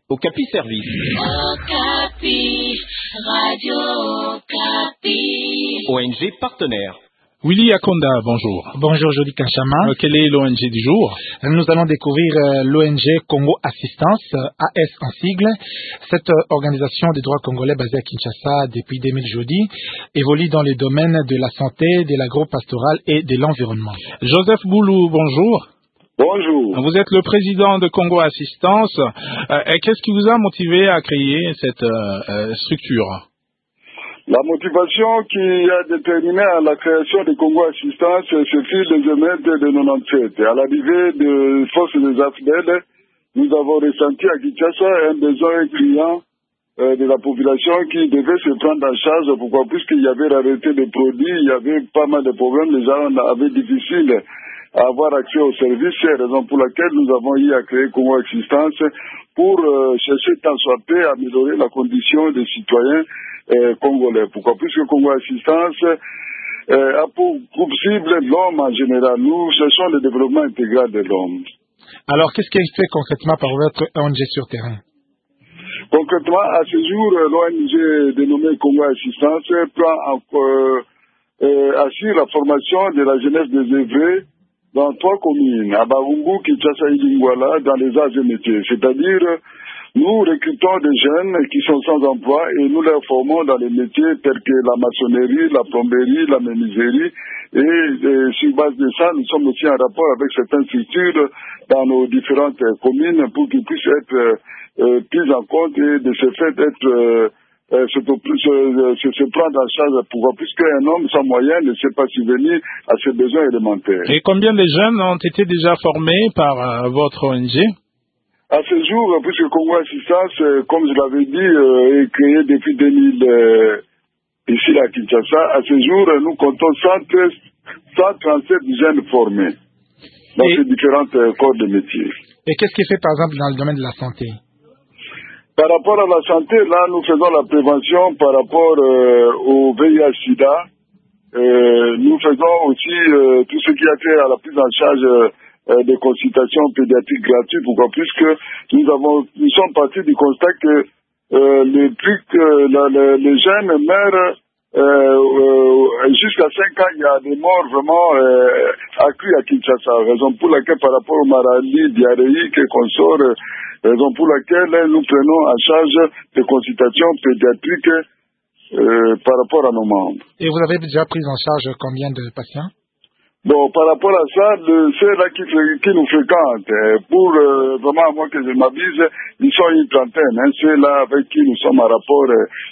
Okapi Service. Okapi, Radio Okapi. ONG partenaire. Willy Akonda, bonjour. Bonjour, Jody Kanchama. Quelle est l'ONG du jour? Nous allons découvrir l'ONG Congo Assistance, AS en sigle. Cette organisation des droits congolais basée à Kinshasa depuis 2000 jeudi évolue dans les domaines de la santé, de l'agro-pastoral et de l'environnement. Joseph Boulou, bonjour. Bonjour. Vous êtes le président de Congo Assistance. Qu'est-ce qui vous a motivé à créer cette structure? La motivation qui a déterminé la création de Congo Assistance, ce fut les émeutes de 97. À l'arrivée de forces des AFDEL, nous avons ressenti à Kinshasa un besoin criant de la population qui devait se prendre en charge. Pourquoi? Puisqu'il y avait rareté de produits, il y avait pas mal de problèmes, les gens avaient difficile à avoir accès aux services. C'est la raison pour laquelle nous avons eu à créer Congo Assistance pour chercher tant soit peu à améliorer la condition des citoyens congolais. Pourquoi? Puisque Congo Assistance a pour groupe cible l'homme en général. Nous cherchons le développement intégral de l'homme. Alors, qu'est-ce qui est fait concrètement par votre ONG sur terrain? Concrètement, à ce jour, l'ONG dénommée Congo Assistance assure la formation de la jeunesse désœuvrée dans 3 communes, à Barumbu, Kinshasa et Lingwala, dans les arts et métiers. C'est-à-dire, nous recrutons des jeunes qui sont sans emploi et nous les formons dans les métiers tels que la maçonnerie, la plomberie, la menuiserie. Et sur base de ça, nous sommes aussi en rapport avec certaines structures dans nos différentes communes pour qu'ils puissent être pris en compte et de ce fait être se prendre en charge. Pourquoi? Puisqu'un homme sans moyens ne sait pas subvenir à ses besoins élémentaires. Et combien de jeunes ont été déjà formés par votre ONG? À ce jour, puisque Congo Assistance, comme je l'avais dit, est créé depuis 2000 ici à Kinshasa, à ce jour, nous comptons 137 jeunes formés dans ces différentes corps de métier. Et qu'est-ce qui est fait, par exemple, dans le domaine de la santé? Par rapport à la santé, là, nous faisons la prévention par rapport au VIH-Sida. Nous faisons aussi tout ce qui a trait à la prise en charge des consultations pédiatriques gratuites. Pourquoi? Puisque nous sommes partis du constat que les jeunes meurent jusqu'à 5 ans. Il y a des morts vraiment accrues à Kinshasa. Raison pour laquelle, par rapport aux maladies diarrhéiques et consorts, raison pour laquelle nous prenons en charge des consultations pédiatriques par rapport à nos membres. Et vous avez déjà pris en charge combien de patients? Bon, par rapport à ça, ceux-là qui nous fréquentent, pour vraiment, à moins que je m'abuse, ils sont une trentaine, ceux-là avec qui nous sommes en rapport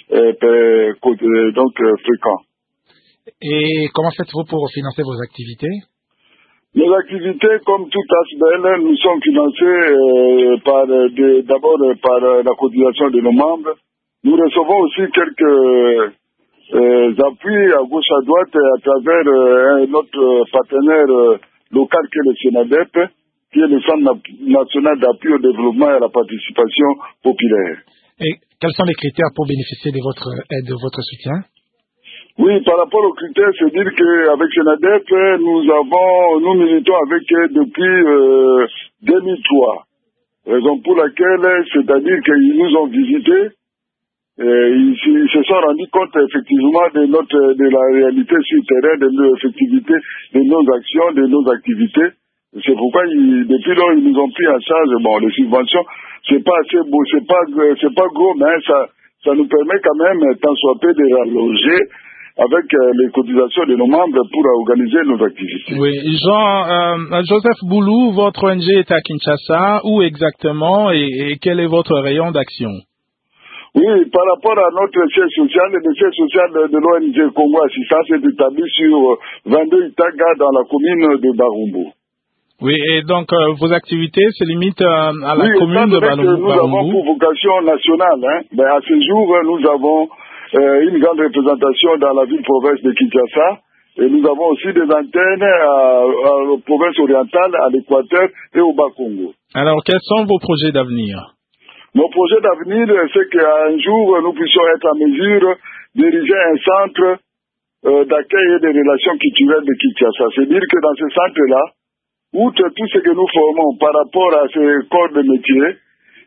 fréquent. Et comment faites-vous pour financer vos activités? Nos activités, comme tout ASBL, nous sommes financés d'abord par la cotisation de nos membres. Nous recevons aussi quelques appuis à gauche à droite à travers notre partenaire local qui est le SENADEP, qui est le Centre national d'appui au développement et à la participation populaire. Et quels sont les critères pour bénéficier de votre aide, de votre soutien? Oui, par rapport aux critères, c'est dire qu'avec SENADEP, nous militons avec eux depuis 2003. Raison pour laquelle, c'est-à-dire qu'ils nous ont visités. Ils se sont rendus compte effectivement de la réalité sur le terrain, de l'effectivité de nos actions, de nos activités. C'est pourquoi depuis lors ils nous ont pris en charge. Bon, les subventions, c'est pas assez beau, c'est pas gros, mais ça nous permet quand même tant soit peu de rallonger avec les cotisations de nos membres pour organiser nos activités. Oui, Joseph Boulou, votre ONG est à Kinshasa. Où exactement et quel est votre rayon d'action? Oui, par rapport à notre siège social, le siège social de l'ONG Congo Assistance est établi sur 22 Itaga dans la commune de Barumbu. Oui, et donc vos activités se limitent à la commune de Barumbu. Nous avons pour vocation nationale. Mais à ce jour, nous avons une grande représentation dans la ville-province de Kinshasa. Et nous avons aussi des antennes à la province orientale, à l'Équateur et au Bas-Congo. Alors, quels sont vos projets d'avenir? Nos projets d'avenir, c'est qu'un jour, nous puissions être en mesure de diriger un centre d'accueil et de relations culturelles de Kinshasa. C'est-à-dire que dans ce centre-là, outre tout ce que nous formons par rapport à ces corps de métier,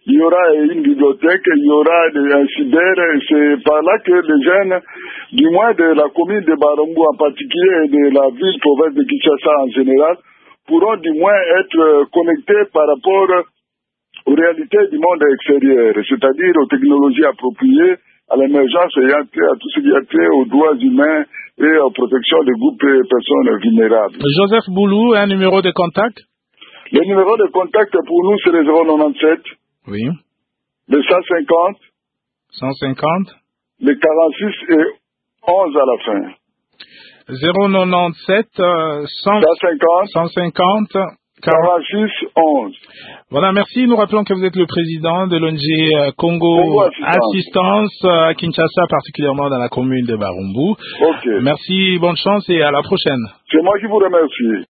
il y aura une bibliothèque, il y aura un cyber. C'est par là que les jeunes, du moins de la commune de Barumbu en particulier et de la ville province de Kinshasa en général, pourront du moins être connectés par rapport aux réalités du monde extérieur, c'est-à-dire aux technologies appropriées, à l'émergence ayant trait à tout ce qui a trait aux droits humains et aux protections des groupes et personnes vulnérables. Joseph Boulou, un numéro de contact? Le numéro de contact pour nous, c'est le 097. Oui. Le 150. 150. Le 46 et 11 à la fin. 097 150 46 11. Voilà, merci. Nous rappelons que vous êtes le président de l'ONG Congo Assistance à Kinshasa, particulièrement dans la commune de Barumbu. Ok. Merci, bonne chance et à la prochaine. C'est moi qui vous remercie.